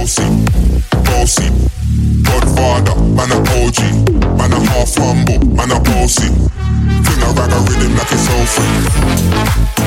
bossy, bossy. Godfather, man a OG, man a half humble, man a bossy. Fling a rag a rhythm like it's all free.